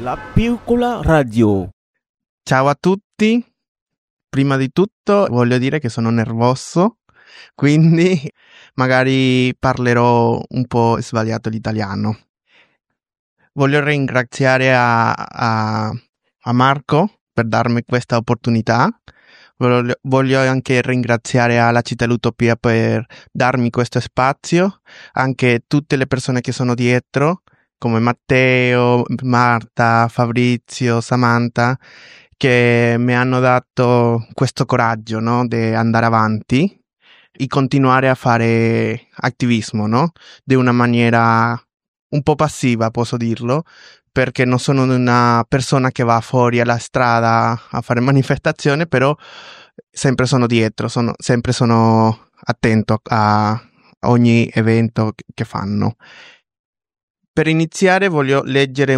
La piccola radio. Ciao a tutti, prima di tutto voglio dire che sono nervoso, quindi magari parlerò un po' sbagliato l'italiano. Voglio ringraziare a Marco per darmi questa opportunità. Voglio anche ringraziare alla Città dell'Utopia per darmi questo spazio, anche tutte le persone che sono dietro, come Matteo, Marta, Fabrizio, Samantha, che mi hanno dato questo coraggio, no? Di andare avanti e continuare a fare attivismo, no? Di una maniera un po' passiva, posso dirlo, perché non sono una persona che va fuori alla strada a fare manifestazioni, però sempre sono dietro, sempre sono attento a ogni evento che fanno. Per iniziare voglio leggere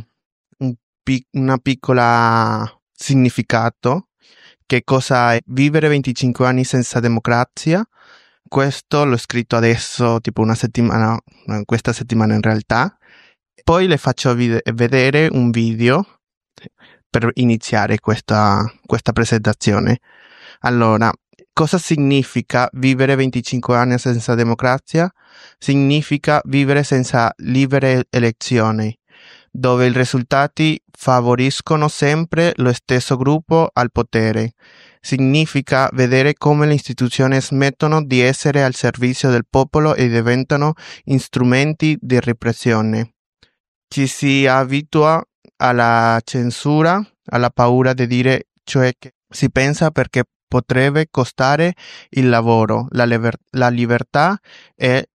una piccola significato, che cosa è vivere 25 anni senza democrazia. Questo l'ho scritto adesso, tipo questa settimana in realtà. Poi le faccio vedere un video per iniziare questa presentazione. Allora, cosa significa vivere 25 anni senza democrazia? Significa vivere senza libere elezioni, dove i risultati favoriscono sempre lo stesso gruppo al potere. Significa vedere come le istituzioni smettono di essere al servizio del popolo e diventano strumenti di repressione. Ci si abitua alla censura, alla paura di dire ciò che si pensa perché potrebbe costare il lavoro, la libertà e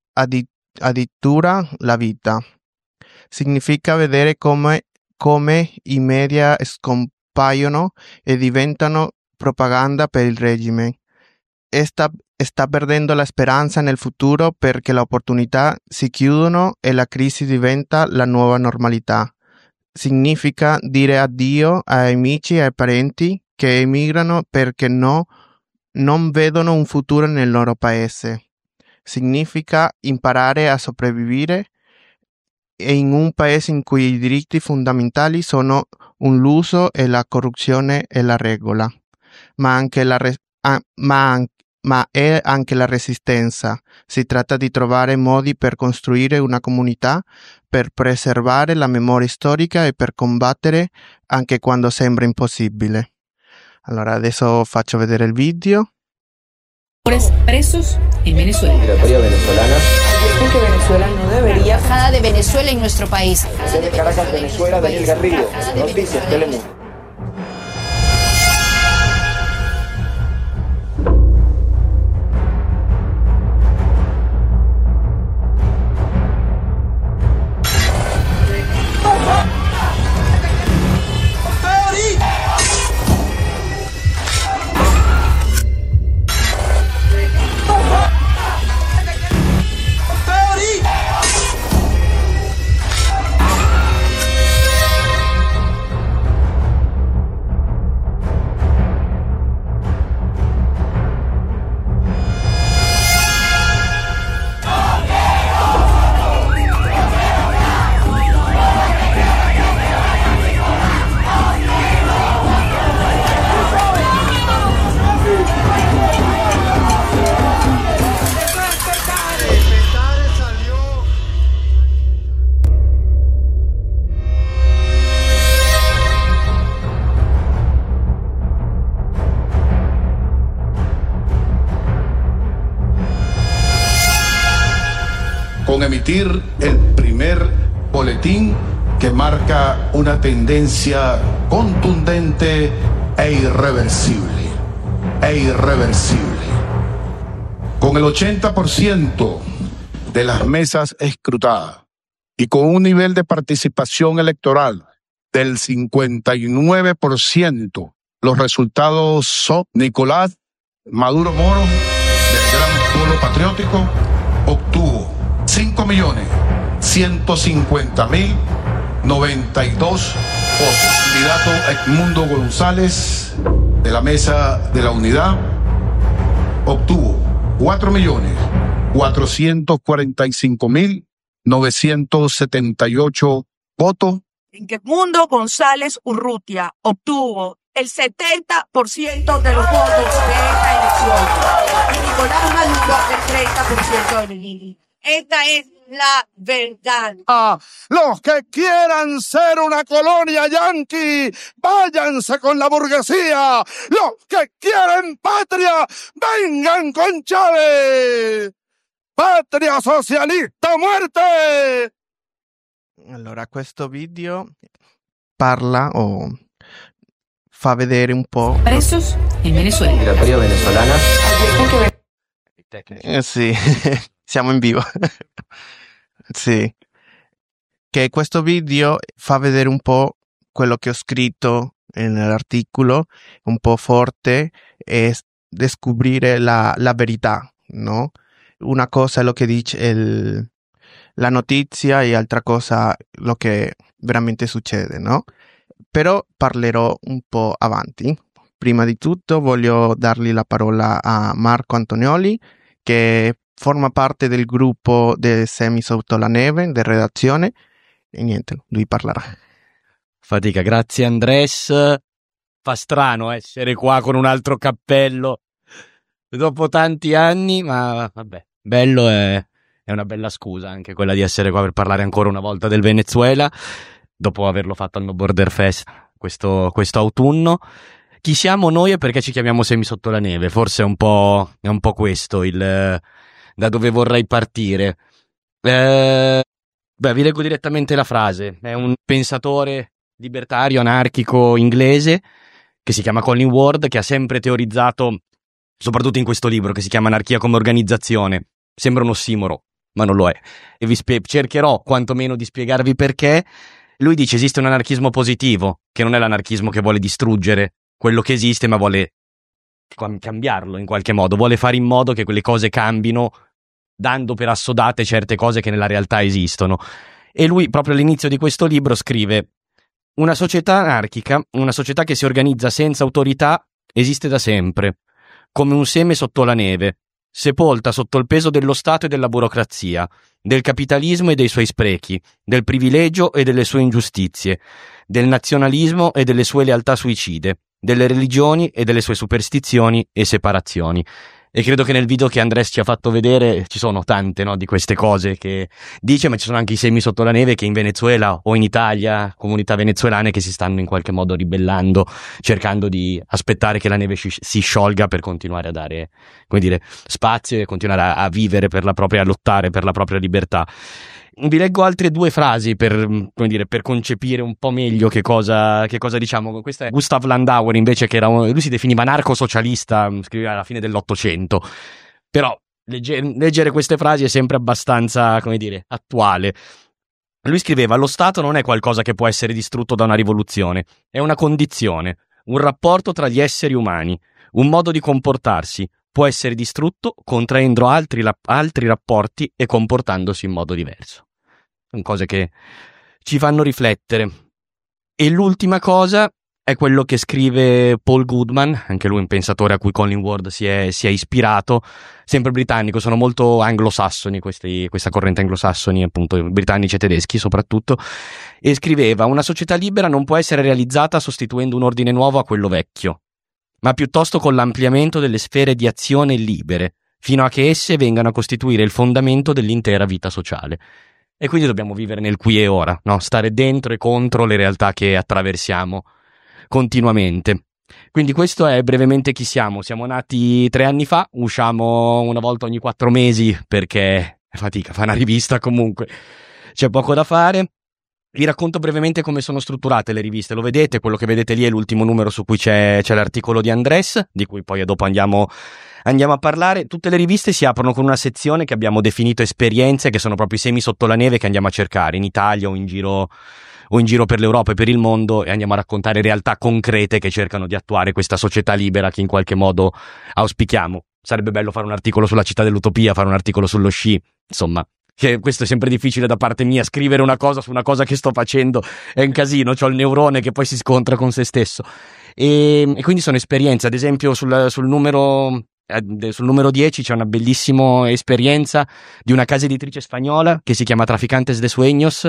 addirittura la vita. Significa vedere come i media scompaiono e diventano propaganda per il regime. Sta perdendo la speranza nel futuro perché le opportunità si chiudono e la crisi diventa la nuova normalità. Significa dire addio ai amici e ai parenti che emigrano perché non vedono un futuro nel loro paese. Significa imparare a sopravvivere in un paese in cui i diritti fondamentali sono un lusso e la corruzione è la regola, ma è anche la resistenza. Si tratta di trovare modi per costruire una comunità, per preservare la memoria storica e per combattere anche quando sembra impossibile. Allora, adesso faccio vedere il video. Presos en Venezuela. Migratoria venezolana. Advierten que Venezuela no debería. Embajada de Venezuela en nuestro país. Desde Caracas, Venezuela, Daniel Garrido. Noticias Telemundo. Con emitir el primer boletín que marca una tendencia contundente e irreversible. Con el 80% de las mesas escrutadas y con un nivel de participación electoral del 59%, los resultados son Nicolás Maduro Moro, del Gran Polo Patriótico, obtuvo 5.150.092 votos. Candidato Edmundo González, de la Mesa de la Unidad, obtuvo 4.445.978 votos. en que Edmundo González Urrutia obtuvo el 70% de los votos de esta elección y Nicolás Maduro el 30% del INE. Esta es la verdad. Los que quieran ser una colonia yanqui, váyanse con la burguesía. Los que quieren patria, vengan con Chávez. Patria socialista, muerte! Allora, questo video parla o fa vedere un po'. Presos en Venezuela. Migratoria venezolana. Sì, siamo in vivo. Sì. Che questo video fa vedere un po' quello che ho scritto nell'articolo, un po' forte, e scoprire la verità, no? Una cosa è lo che dice la notizia e altra cosa lo che veramente succede, no? Però parlerò un po' avanti. Prima di tutto voglio dargli la parola a Marco Antonioli, che forma parte del gruppo dei Semi Sotto la Neve, di redazione, e niente, lui parlerà. Fatica, grazie Andres. Fa strano essere qua con un altro cappello dopo tanti anni, ma vabbè, bello, è una bella scusa anche quella di essere qua per parlare ancora una volta del Venezuela, dopo averlo fatto al No Border Fest questo autunno. Chi siamo noi e perché ci chiamiamo Semi Sotto la Neve? Forse è un po' questo da dove vorrei partire. Vi leggo direttamente la frase. È un pensatore libertario, anarchico inglese che si chiama Colin Ward, che ha sempre teorizzato, soprattutto in questo libro che si chiama Anarchia come organizzazione. Sembra un ossimoro, ma non lo è. E vi cercherò quantomeno di spiegarvi perché. Lui dice esiste un anarchismo positivo, che non è l'anarchismo che vuole distruggere quello che esiste, ma vuole cambiarlo in qualche modo, vuole fare in modo che quelle cose cambino, dando per assodate certe cose che nella realtà esistono. E lui, proprio all'inizio di questo libro, scrive: una società anarchica, una società che si organizza senza autorità, esiste da sempre, come un seme sotto la neve, sepolta sotto il peso dello Stato e della burocrazia, del capitalismo e dei suoi sprechi, del privilegio e delle sue ingiustizie, del nazionalismo e delle sue lealtà suicide, delle religioni e delle sue superstizioni e separazioni. E credo che nel video che Andres ci ha fatto vedere ci sono tante, no, di queste cose che dice, ma ci sono anche i semi sotto la neve che in Venezuela o in Italia, comunità venezuelane che si stanno in qualche modo ribellando, cercando di aspettare che la neve si sciolga per continuare a dare, come dire, spazio e continuare a vivere a lottare per la propria libertà. Vi leggo altre due frasi per concepire un po' meglio che cosa diciamo. Questa è Gustav Landauer, invece, che lui si definiva anarco-socialista, scriveva alla fine dell'800. Però leggere queste frasi è sempre abbastanza, attuale. Lui scriveva: lo Stato non è qualcosa che può essere distrutto da una rivoluzione, è una condizione, un rapporto tra gli esseri umani, un modo di comportarsi. Può essere distrutto contraendo altri rapporti e comportandosi in modo diverso. Sono cose che ci fanno riflettere. E l'ultima cosa è quello che scrive Paul Goodman, anche lui un pensatore a cui Colin Ward si è ispirato, sempre britannico, sono molto anglosassoni questa corrente anglosassoni, appunto britannici e tedeschi soprattutto, e scriveva: una società libera non può essere realizzata sostituendo un ordine nuovo a quello vecchio, ma piuttosto con l'ampliamento delle sfere di azione libere, fino a che esse vengano a costituire il fondamento dell'intera vita sociale. E quindi dobbiamo vivere nel qui e ora, no? Stare dentro e contro le realtà che attraversiamo continuamente. Quindi questo è brevemente chi siamo. Siamo nati 3 anni fa, usciamo una volta ogni 4 mesi perché è fatica, fa una rivista comunque, c'è poco da fare. Vi racconto brevemente come sono strutturate le riviste. Lo vedete, quello che vedete lì è l'ultimo numero su cui c'è l'articolo di Andres, di cui poi dopo andiamo a parlare. Tutte le riviste si aprono con una sezione che abbiamo definito esperienze, che sono proprio i semi sotto la neve che andiamo a cercare in Italia o in giro per l'Europa e per il mondo, e andiamo a raccontare realtà concrete che cercano di attuare questa società libera che in qualche modo auspichiamo. Sarebbe bello fare un articolo sulla città dell'utopia, fare un articolo sullo sci, insomma. Che questo è sempre difficile da parte mia, scrivere una cosa su una cosa che sto facendo è un casino, c'ho il neurone che poi si scontra con se stesso, e quindi sono esperienze. Ad esempio sul numero 10 c'è una bellissima esperienza di una casa editrice spagnola che si chiama Traficantes de Sueños,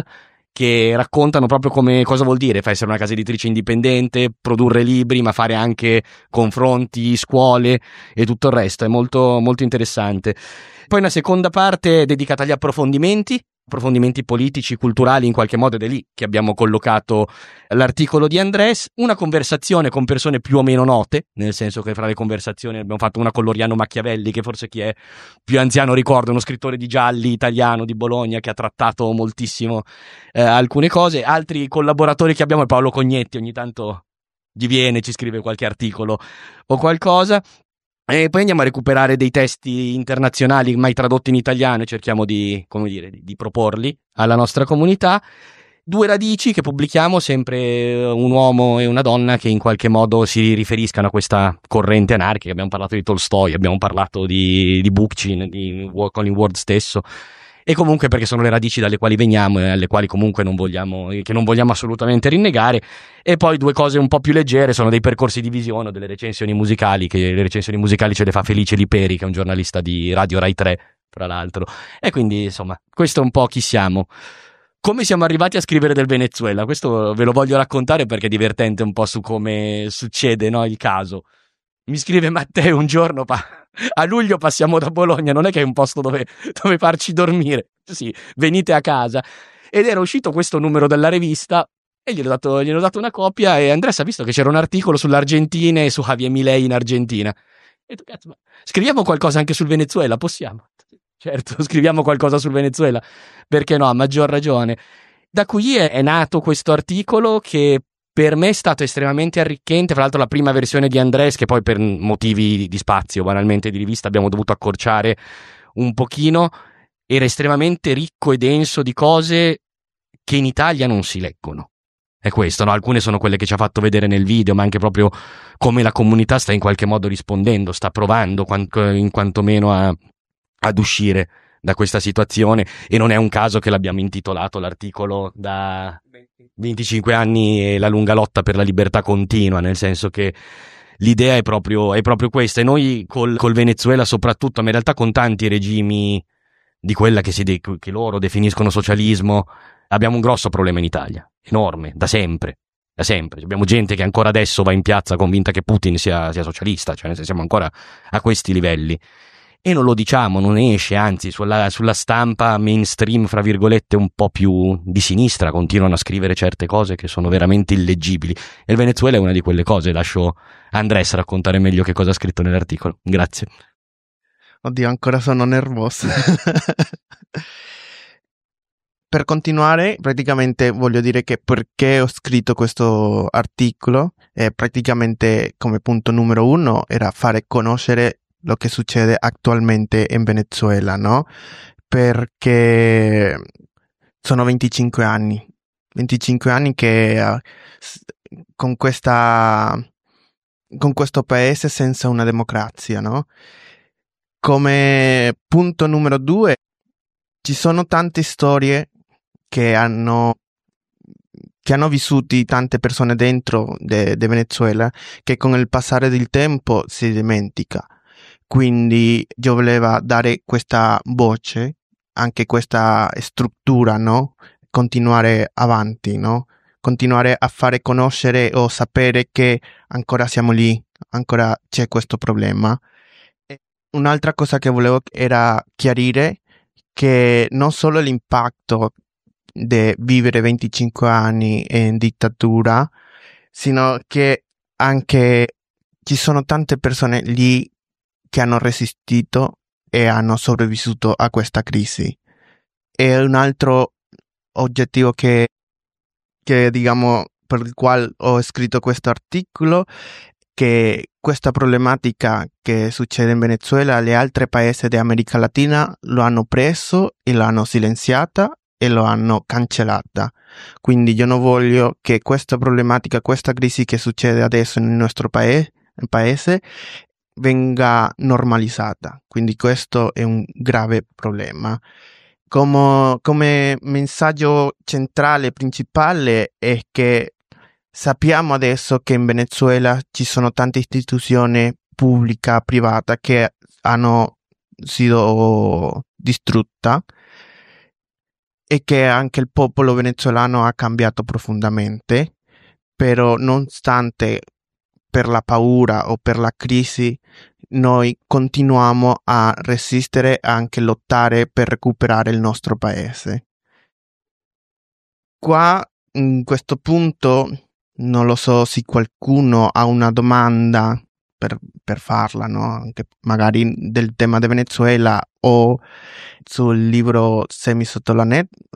che raccontano proprio come cosa vuol dire essere una casa editrice indipendente, produrre libri, ma fare anche confronti, scuole e tutto il resto. È molto, molto interessante. Poi una seconda parte dedicata agli approfondimenti politici, culturali, in qualche modo, ed è lì che abbiamo collocato l'articolo di Andrés. Una conversazione con persone più o meno note, nel senso che fra le conversazioni abbiamo fatto una con Loriano Machiavelli, che forse chi è più anziano ricorda, uno scrittore di gialli italiano di Bologna che ha trattato moltissimo alcune cose. Altri collaboratori che abbiamo è Paolo Cognetti, ogni tanto diviene, ci scrive qualche articolo o qualcosa. E poi andiamo a recuperare dei testi internazionali mai tradotti in italiano e cerchiamo di proporli alla nostra comunità. 2 radici che pubblichiamo, sempre un uomo e una donna che in qualche modo si riferiscano a questa corrente anarchica. Abbiamo parlato di Tolstoi, abbiamo parlato di Bookchin, di Colin Ward stesso, e comunque perché sono le radici dalle quali veniamo e alle quali comunque non vogliamo assolutamente rinnegare. E poi 2 cose un po' più leggere sono dei percorsi di visione, delle recensioni musicali, che le recensioni musicali ce le fa Felice Liperi, che è un giornalista di Radio Rai 3, tra l'altro. E quindi insomma, questo è un po' chi siamo. Come siamo arrivati a scrivere del Venezuela? Questo ve lo voglio raccontare perché è divertente un po' su come succede, no, il caso. Mi scrive Matteo un giorno, a luglio passiamo da Bologna, non è che è un posto dove farci dormire, sì, venite a casa. Ed era uscito questo numero della rivista e gli ho dato una copia, e Andres ha visto che c'era un articolo sull'Argentina e su Javier Milei in Argentina. E tu, cazzo, ma scriviamo qualcosa anche sul Venezuela? Possiamo? Certo, scriviamo qualcosa sul Venezuela, perché no, a maggior ragione. Da qui è nato questo articolo che per me è stato estremamente arricchente. Fra l'altro la prima versione di Andrés, che poi per motivi di spazio, banalmente di rivista, abbiamo dovuto accorciare un pochino, era estremamente ricco e denso di cose che in Italia non si leggono. È questo, no? Alcune sono quelle che ci ha fatto vedere nel video, ma anche proprio come la comunità sta in qualche modo rispondendo, sta provando in quantomeno ad uscire da questa situazione. E non è un caso che l'abbiamo intitolato l'articolo da 25 anni e la lunga lotta per la libertà continua, nel senso che l'idea è proprio questa. E noi col Venezuela soprattutto, ma in realtà con tanti regimi di quella che loro definiscono socialismo, abbiamo un grosso problema in Italia, enorme, da sempre. Abbiamo gente che ancora adesso va in piazza convinta che Putin sia socialista, cioè siamo ancora a questi livelli. E non lo diciamo, non esce, anzi sulla stampa mainstream, fra virgolette, un po' più di sinistra continuano a scrivere certe cose che sono veramente illeggibili, e il Venezuela è una di quelle cose. Lascio Andrés raccontare meglio che cosa ha scritto nell'articolo. Grazie. Oddio, ancora sono nervoso. Per continuare, praticamente voglio dire che perché ho scritto questo articolo, praticamente come punto numero 1 era fare conoscere lo che succede attualmente in Venezuela, no? Perché sono 25 anni che con questo paese senza una democrazia, no? Come punto numero 2 ci sono tante storie che hanno vissuto tante persone dentro de Venezuela, che con il passare del tempo si dimentica. Quindi io volevo dare questa voce, anche questa struttura, no? Continuare avanti, no? Continuare a fare conoscere o sapere che ancora siamo lì, ancora c'è questo problema. E un'altra cosa che volevo era chiarire che non solo l'impatto di vivere 25 anni in dittatura, sino che anche ci sono tante persone lì che hanno resistito e hanno sopravvissuto a questa crisi. E un altro oggettivo che diciamo per il quale ho scritto questo articolo, che questa problematica che succede in Venezuela, le altre paesi dell'America Latina lo hanno preso e lo hanno silenziata e lo hanno cancellata. Quindi io non voglio che questa problematica, questa crisi che succede adesso nel nostro paese venga normalizzata. Quindi questo è un grave problema. Come messaggio centrale principale è che sappiamo adesso che in Venezuela ci sono tante istituzioni pubbliche, private, che hanno sido distrutte, è che anche il popolo venezuelano ha cambiato profondamente, però nonostante per la paura o per la crisi, noi continuiamo a resistere e anche lottare per recuperare il nostro paese. Qua, in questo punto, non lo so se qualcuno ha una domanda per farla, no? Anche magari del tema del Venezuela o sul libro Semi sotto la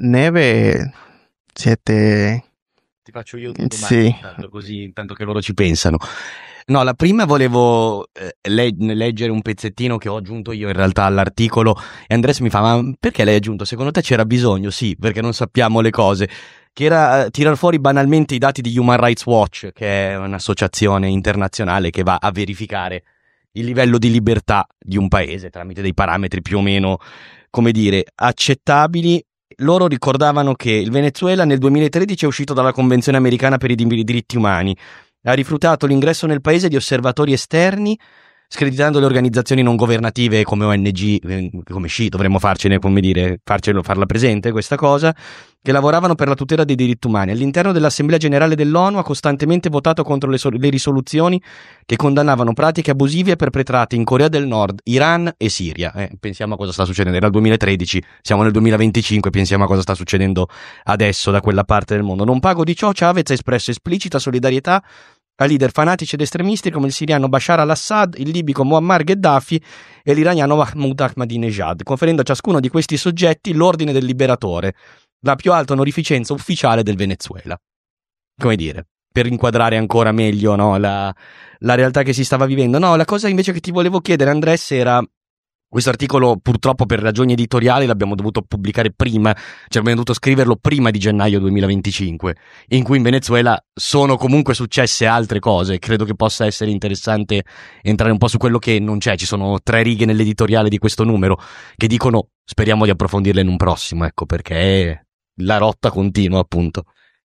neve, siete... Ti faccio io due domande, Sì. così intanto che loro ci pensano. No, la prima volevo leggere un pezzettino che ho aggiunto io in realtà all'articolo, e Andres mi fa: ma perché l'hai aggiunto? Secondo te c'era bisogno? Sì, perché non sappiamo le cose. Che era tirar fuori banalmente i dati di Human Rights Watch, che è un'associazione internazionale che va a verificare il livello di libertà di un paese tramite dei parametri più o meno, come dire, accettabili. Loro ricordavano che il Venezuela nel 2013 è uscito dalla Convenzione americana per i diritti umani, ha rifiutato l'ingresso nel paese di osservatori esterni, screditando le organizzazioni non governative come ONG, come SCI, dovremmo farcene, come dire, farla presente questa cosa, che lavoravano per la tutela dei diritti umani. All'interno dell'Assemblea Generale dell'ONU ha costantemente votato contro le risoluzioni che condannavano pratiche abusive perpetrate in Corea del Nord, Iran e Siria. Pensiamo a cosa sta succedendo, era il 2013, siamo nel 2025, pensiamo a cosa sta succedendo adesso da quella parte del mondo. Non pago di ciò, Chavez ha espresso esplicita solidarietà a leader fanatici ed estremisti come il siriano Bashar al-Assad, il libico Muammar Gheddafi e l'iraniano Mahmoud Ahmadinejad, conferendo a ciascuno di questi soggetti l'ordine del liberatore, la più alta onorificenza ufficiale del Venezuela. Come dire, per inquadrare ancora meglio, no, la realtà che si stava vivendo. No, la cosa invece che ti volevo chiedere, Andres, era... Questo articolo purtroppo per ragioni editoriali l'abbiamo dovuto pubblicare prima, cioè abbiamo dovuto scriverlo prima di gennaio 2025, in cui in Venezuela sono comunque successe altre cose. Credo che possa essere interessante entrare un po' su quello che non c'è. Ci sono 3 righe nell'editoriale di questo numero che dicono speriamo di approfondirle in un prossimo, ecco, perché la rotta continua, appunto.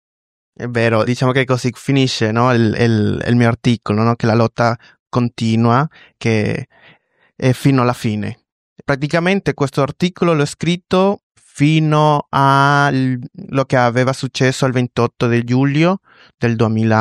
È vero, diciamo che così finisce, no, il mio articolo, no? Che la lotta continua, che è fino alla fine. Praticamente questo articolo l'ho scritto fino a lo che aveva successo il 28 di luglio del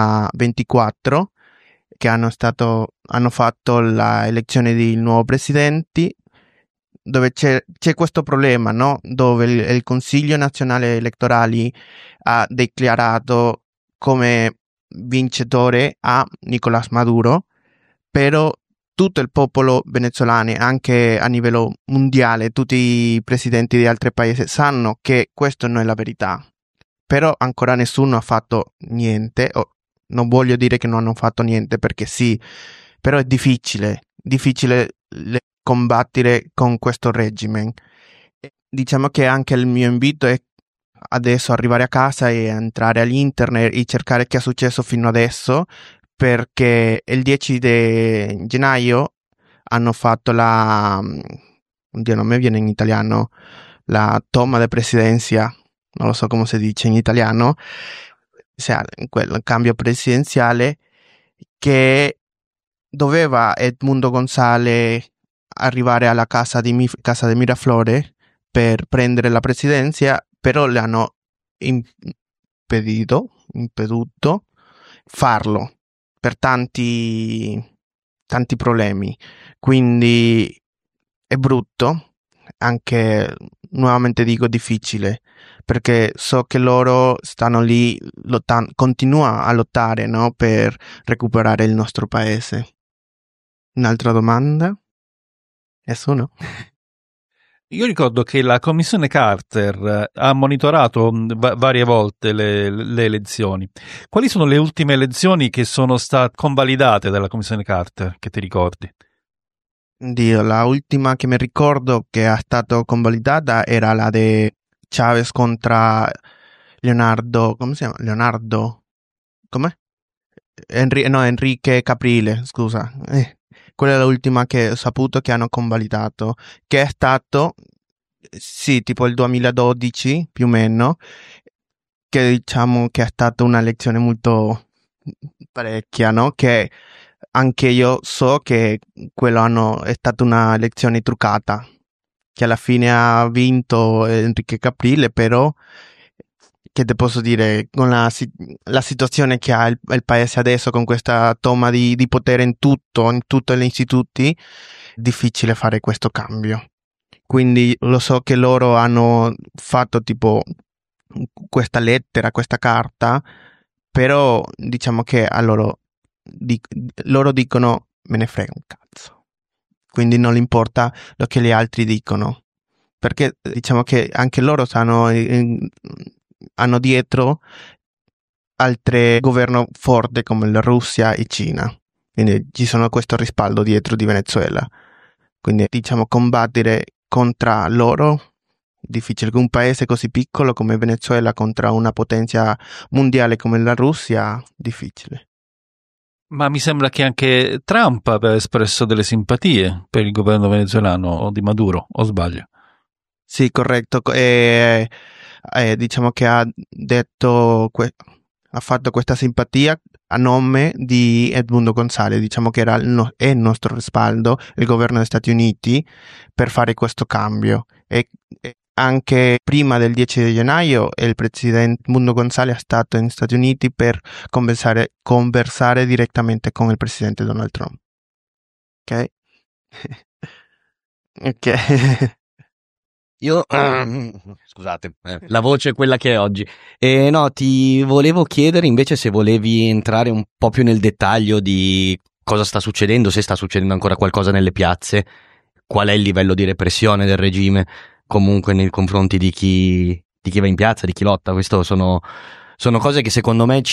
2024, che hanno fatto la elezione di nuovo presidenti, dove c'è questo problema, no? Dove il Consiglio Nazionale Elettorali ha dichiarato come vincitore a Nicolás Maduro, però tutto il popolo venezuelano, anche a livello mondiale, tutti i presidenti di altri paesi sanno che questo non è la verità, però ancora nessuno ha fatto niente. Non voglio dire che non hanno fatto niente, perché sì, però è difficile combattere con questo regime. Diciamo che anche il mio invito è adesso arrivare a casa e entrare all'internet e cercare che è successo fino adesso, perché il 10 di gennaio hanno fatto oddio, non mi viene in italiano, la toma di presidenza, non lo so come si dice in italiano, cioè quel cambio presidenziale, che doveva Edmundo González arrivare alla casa di Miraflores per prendere la presidenza, però le hanno impedito farlo per tanti problemi, quindi è brutto, anche nuovamente dico difficile, perché so che loro stanno lì continua a lottare, no, per recuperare il nostro paese. Un'altra domanda? Nessuno? Io ricordo che la commissione Carter ha monitorato varie volte le elezioni. Quali sono le ultime elezioni che sono state convalidate dalla commissione Carter, che ti ricordi? Dio, la ultima che mi ricordo che è stata convalidata era la di Chavez contro Leonardo, come si chiama? Leonardo, com'è? Enrique Caprile, scusa. Quella è l'ultima che ho saputo che hanno convalidato, che è stato, sì, tipo il 2012 più o meno, che diciamo che è stata una elezione molto parecchia, no? Che anche io so che quello è stata una elezione truccata, che alla fine ha vinto Enrique Caprile, però che te posso dire, con la situazione che ha il paese adesso, con questa toma di potere in tutti gli istituti, difficile fare questo cambio. Quindi lo so che loro hanno fatto tipo questa lettera, questa carta, però diciamo che a loro dicono me ne frega un cazzo, quindi non importa lo che gli altri dicono, perché diciamo che anche loro hanno dietro altri governi forti come la Russia e Cina, quindi ci sono questo respaldo dietro di Venezuela, quindi diciamo combattere contro loro difficile, che un paese così piccolo come Venezuela contro una potenza mondiale come la Russia, difficile. Ma mi sembra che anche Trump aveva espresso delle simpatie per il governo venezuelano o di Maduro, o sbaglio? Sì, corretto. Diciamo che ha fatto questa simpatia a nome di Edmundo González, diciamo che è il nostro respaldo, il governo degli Stati Uniti, per fare questo cambio. E anche prima del 10 di gennaio il presidente Edmundo González è stato negli Stati Uniti per conversare direttamente con il presidente Donald Trump. Ok? Ok. Io, scusate, la voce è quella che è oggi. No, ti volevo chiedere invece se volevi entrare un po' più nel dettaglio di cosa sta succedendo, se sta succedendo ancora qualcosa nelle piazze, qual è il livello di repressione del regime, comunque nei confronti di chi va in piazza, di chi lotta. Questo sono cose che secondo me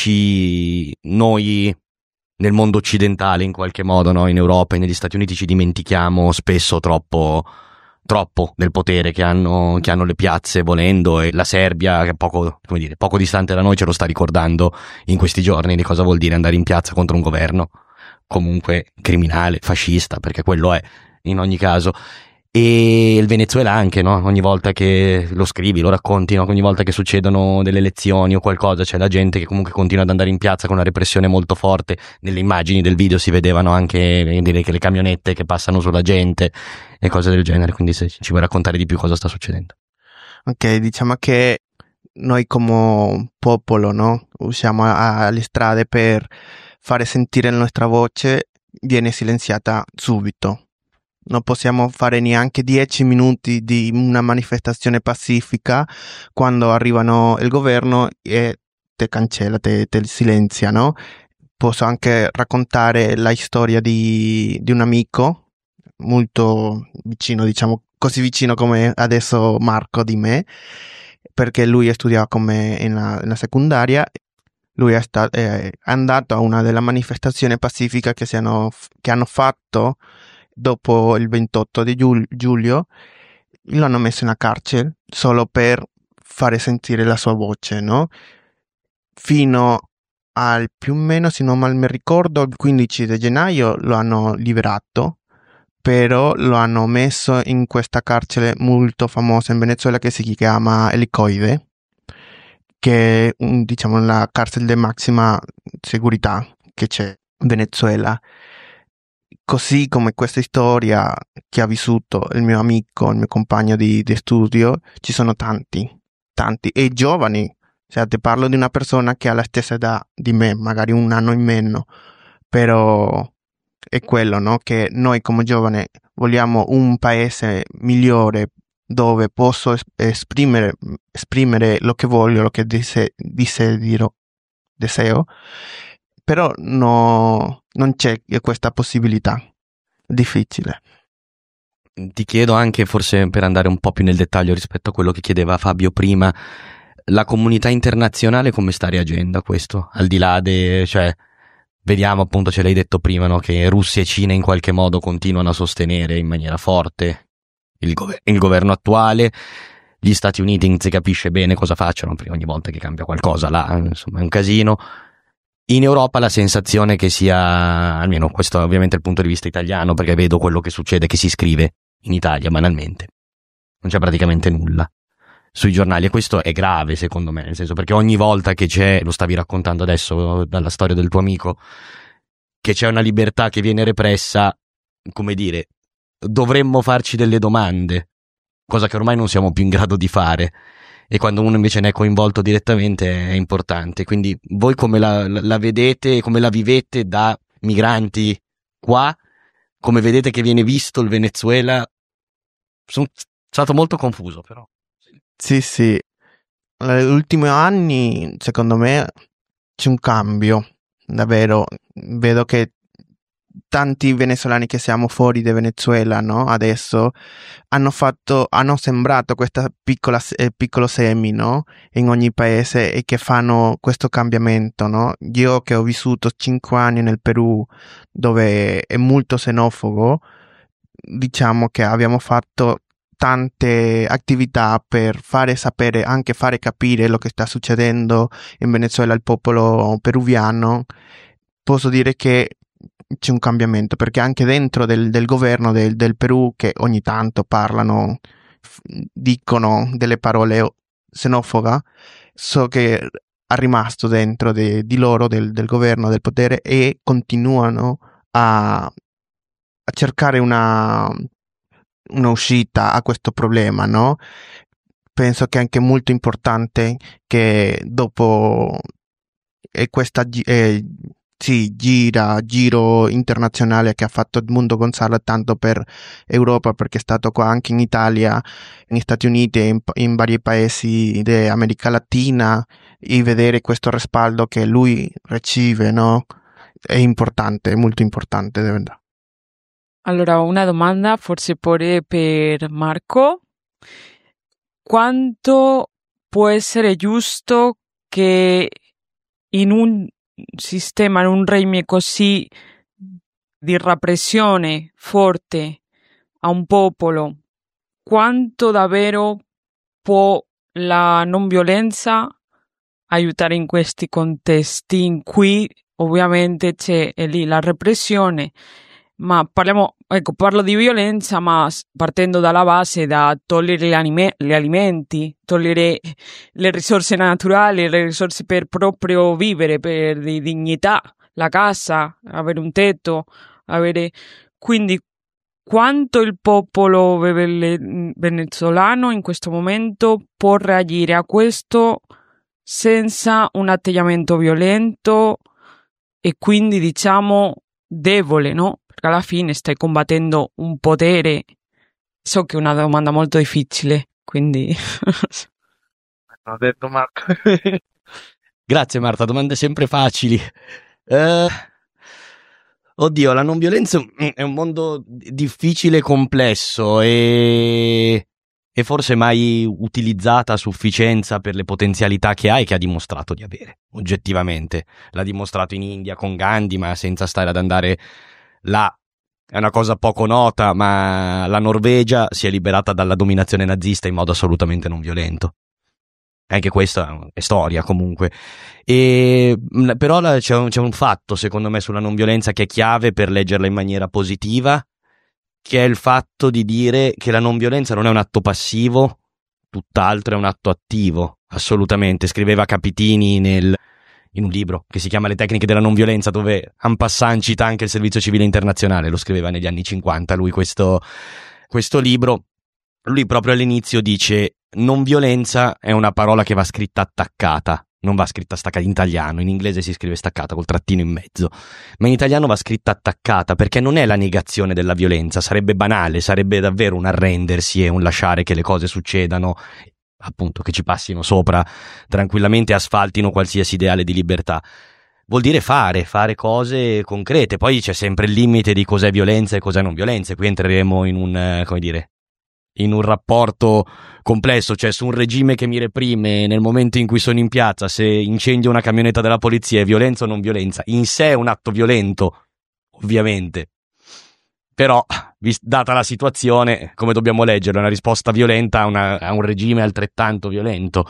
noi nel mondo occidentale in qualche modo, no? In Europa e negli Stati Uniti ci dimentichiamo spesso troppo del potere che hanno le piazze, volendo, e la Serbia, che è poco distante da noi, ce lo sta ricordando in questi giorni di cosa vuol dire andare in piazza contro un governo comunque criminale, fascista, perché quello è in ogni caso. E il Venezuela anche, no? Ogni volta che lo scrivi, lo racconti, no? Ogni volta che succedono delle elezioni o qualcosa, c'è la gente che comunque continua ad andare in piazza con una repressione molto forte. Nelle immagini del video si vedevano anche, direi, che le camionette che passano sulla gente e cose del genere, quindi se ci vuoi raccontare di più cosa sta succedendo. Ok, diciamo che noi come popolo, no? Usciamo alle strade per fare sentire la nostra voce, viene silenziata subito. Non possiamo fare neanche 10 minuti di una manifestazione pacifica quando arrivano il governo e te cancella, te silenzia, no? Posso anche raccontare la storia di un amico molto vicino, diciamo così vicino come adesso Marco di me, perché lui studiava con me nella secondaria. Lui è andato a una delle manifestazioni pacifiche che hanno fatto dopo il 28 di giugno. Lo hanno messo in una carcere solo per fare sentire la sua voce, no? Fino al più o meno, se non mal mi ricordo, il 15 di gennaio lo hanno liberato, però lo hanno messo in questa carcere molto famosa in Venezuela che si chiama Helicoide, che è diciamo la carcere di massima sicurezza che c'è in Venezuela. Così come questa storia che ha vissuto il mio amico, il mio compagno di studio, ci sono tanti e giovani. Cioè, ti parlo di una persona che ha la stessa età di me, magari un anno in meno, però è quello, no? Che noi come giovani vogliamo un paese migliore dove posso esprimere lo che voglio, lo che deseo, però non c'è questa possibilità. Difficile. Ti chiedo anche, forse per andare un po' più nel dettaglio rispetto a quello che chiedeva Fabio prima, la comunità internazionale come sta reagendo a questo? Al di là cioè, vediamo appunto, ce l'hai detto prima, no? Che Russia e Cina in qualche modo continuano a sostenere in maniera forte il governo attuale. Gli Stati Uniti non si capisce bene cosa facciano, perché ogni volta che cambia qualcosa là, insomma, è un casino. In Europa la sensazione che sia, almeno questo è ovviamente il punto di vista italiano, perché vedo quello che succede, che si scrive in Italia banalmente, non c'è praticamente nulla sui giornali, e questo è grave secondo me, nel senso, perché ogni volta che c'è, lo stavi raccontando adesso dalla storia del tuo amico, che c'è una libertà che viene repressa, come dire, dovremmo farci delle domande cosa che ormai non siamo più in grado di fare. E quando uno invece ne è coinvolto direttamente è importante. Quindi voi come la vedete, come la vivete da migranti qua, come vedete che viene visto il Venezuela? Sono stato molto confuso, però. Sì. Negli ultimi anni, secondo me, c'è un cambio, davvero. Vedo che tanti venezuelani che siamo fuori da Venezuela, no? Adesso hanno sembrato questa piccolo semi, no? In ogni paese, e che fanno questo cambiamento, no? Io che ho vissuto 5 anni nel Perù, dove è molto xenofobo, diciamo che abbiamo fatto tante attività per fare sapere, anche fare capire lo che sta succedendo in Venezuela al popolo peruviano. Posso dire che c'è un cambiamento, perché anche dentro del governo del Perù, che ogni tanto parlano, dicono delle parole xenofobe, so che è rimasto dentro di loro, del governo, del potere, e continuano a cercare una uscita a questo problema, no? Penso che è anche molto importante che dopo questa giro internazionale che ha fatto Edmundo González tanto per Europa, perché è stato qua anche in Italia, negli Stati Uniti e in vari paesi dell'America Latina, e vedere questo respaldo che lui riceve, no? È importante, è molto importante, di verità. Allora, una domanda forse pure per Marco. Quanto può essere giusto che in un sistema, in un regime così di repressione forte a un popolo, quanto davvero può la non violenza aiutare in questi contesti in cui ovviamente c'è lì la repressione? Ma parlo di violenza, ma partendo dalla base da togliere gli alimenti, togliere le risorse naturali, le risorse per proprio vivere, per di dignità, la casa, avere un tetto, quindi quanto il popolo venezuelano in questo momento può reagire a questo senza un atteggiamento violento e quindi diciamo debole, no? Perché alla fine stai combattendo un potere. So che è una domanda molto difficile, quindi Ho detto Marco. Grazie Marta, domande sempre facili. Oddio, la non violenza è un mondo difficile e complesso e forse mai utilizzata a sufficienza per le potenzialità che ha e che ha dimostrato di avere, oggettivamente. L'ha dimostrato in India con Gandhi, ma senza stare ad andare là. È una cosa poco nota, ma la Norvegia si è liberata dalla dominazione nazista in modo assolutamente non violento. Anche questa è storia comunque. Però c'è un fatto secondo me sulla non violenza che è chiave per leggerla in maniera positiva, che è il fatto di dire che la non violenza non è un atto passivo, tutt'altro è un atto attivo, assolutamente. Scriveva Capitini in un libro che si chiama Le tecniche della non violenza, dove en passant cita anche il servizio civile internazionale, lo scriveva negli anni 50 lui questo libro. Lui proprio all'inizio dice: non violenza è una parola che va scritta attaccata, non va scritta staccata. In italiano, in inglese si scrive staccata col trattino in mezzo, ma in italiano va scritta attaccata, perché non è la negazione della violenza, sarebbe banale, sarebbe davvero un arrendersi e un lasciare che le cose succedano, appunto, che ci passino sopra tranquillamente e asfaltino qualsiasi ideale di libertà. Vuol dire fare cose concrete. Poi c'è sempre il limite di cos'è violenza e cos'è non violenza, e qui entreremo in un rapporto complesso. Cioè, su un regime che mi reprime nel momento in cui sono in piazza, se incendio una camionetta della polizia, è violenza o non violenza? In sé è un atto violento, ovviamente, però data la situazione, come dobbiamo leggerlo? Una risposta violenta a un regime altrettanto violento?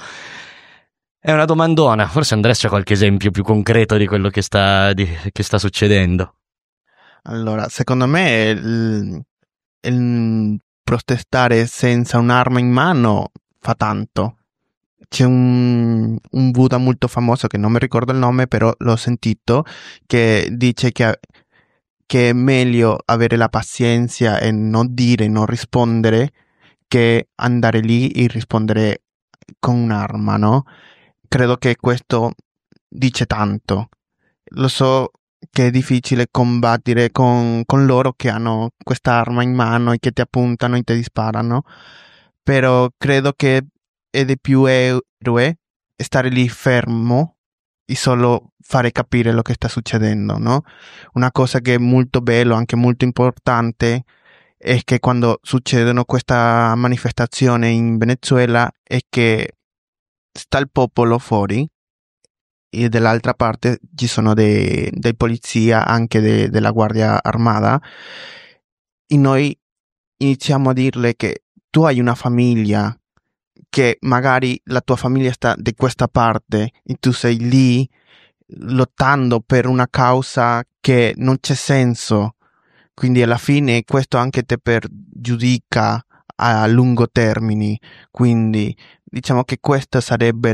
È una domandona. Forse Andrea c'è qualche esempio più concreto di quello che sta succedendo. Allora, secondo me il protestare senza un'arma in mano fa tanto. C'è un Buddha molto famoso, che non mi ricordo il nome, però l'ho sentito, che dice che è meglio avere la pazienza e non dire, non rispondere, che andare lì e rispondere con un'arma, no? Credo che questo dice tanto. Lo so che è difficile combattere con loro che hanno quest'arma in mano e che ti appuntano e ti sparano, però credo che è di più eroe stare lì fermo e solo fare capire lo che sta succedendo, no? Una cosa che è molto bello, anche molto importante, è che quando succedono questa manifestazione in Venezuela è che sta il popolo fuori e dall'altra parte ci sono dei polizia, anche della Guardia Armata, e noi iniziamo a dirle che tu hai una famiglia, che magari la tua famiglia sta di questa parte e tu sei lì lottando per una causa che non c'è senso, quindi alla fine questo anche te pergiudica a lungo termine, quindi diciamo che questa sarebbe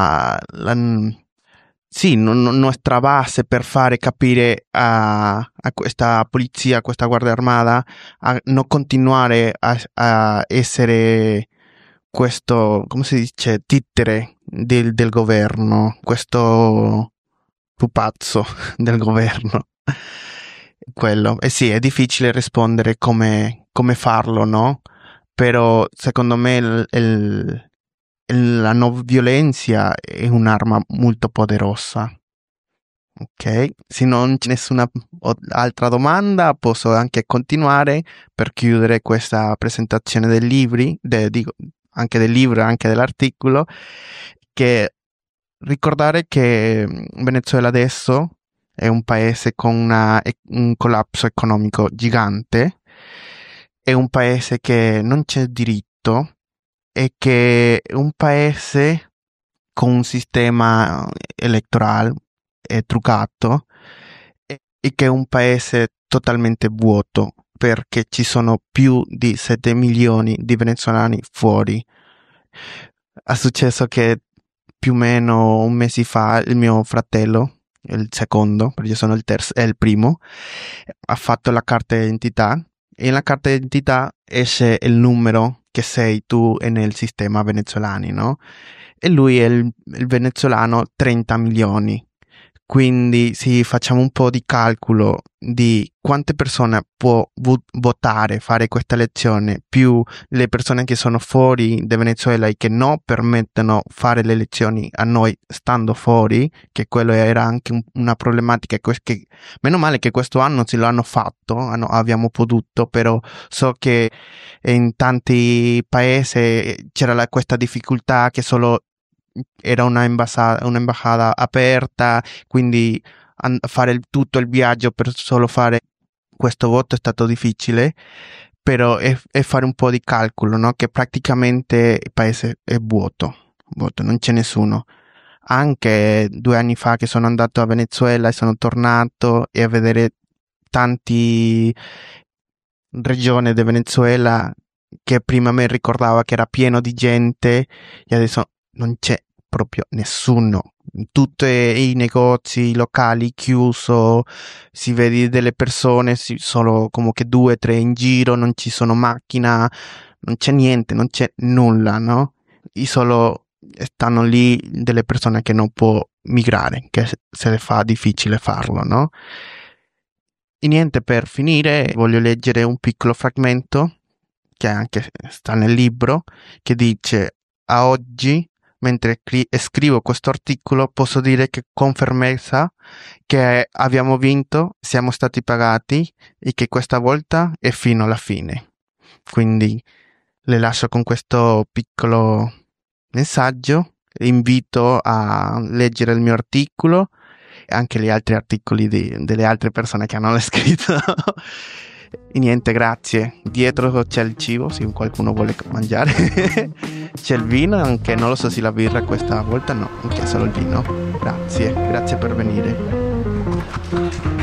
nostra base per fare capire a questa polizia, a questa Guardia Armata, a non continuare a essere questo, come si dice, titere del governo, questo pupazzo del governo. Quello. E sì, è difficile rispondere come farlo, no? Però secondo me la non violenza è un'arma molto poderosa. Ok, se non c'è nessuna altra domanda posso anche continuare per chiudere questa presentazione dei libri, anche del libro e anche dell'articolo, che ricordare che Venezuela adesso è un paese con un collasso economico gigante, è un paese che non c'è diritto, e che è un paese con un sistema elettorale truccato, e che è un paese totalmente vuoto, perché ci sono più di 7 milioni di venezuelani fuori. È successo che più o meno un mese fa il mio fratello, il secondo, perché io sono il primo, ha fatto la carta d'identità, e nella carta d'identità esce il numero che sei tu nel sistema venezuelano, no? E lui è il venezuelano 30 milioni. Quindi se facciamo un po' di calcolo di quante persone può votare, fare questa elezione, più le persone che sono fuori da Venezuela e che non permettono fare le elezioni a noi stando fuori, che quello era anche una problematica che meno male che questo anno se lo hanno fatto, abbiamo potuto, però so che in tanti paesi c'era questa difficoltà che solo era una embajada aperta, quindi fare tutto il viaggio per solo fare questo voto è stato difficile, però è fare un po' di calcolo, no? Che praticamente il paese è vuoto, non c'è nessuno. Anche 2 anni fa che sono andato a Venezuela e sono tornato e a vedere tanti regioni del Venezuela che prima me ricordava che era pieno di gente e adesso non c'è proprio nessuno, tutti i negozi, i locali chiuso, si vede delle persone solo come che 2 o 3 in giro, non ci sono macchine, non c'è niente, non c'è nulla, no? E solo stanno lì delle persone che non può migrare, che se le fa difficile farlo, no? E niente, per finire voglio leggere un piccolo fragmento che anche sta nel libro, che dice: a oggi, mentre scrivo questo articolo, posso dire che con fermezza che abbiamo vinto, siamo stati pagati e che questa volta è fino alla fine. Quindi le lascio con questo piccolo messaggio, invito a leggere il mio articolo e anche gli altri articoli delle altre persone che hanno scritto. E niente, grazie. Dietro c'è il cibo, se qualcuno vuole mangiare. C'è il vino, anche non lo so se la birra questa volta no, anche solo il vino. Grazie per venire.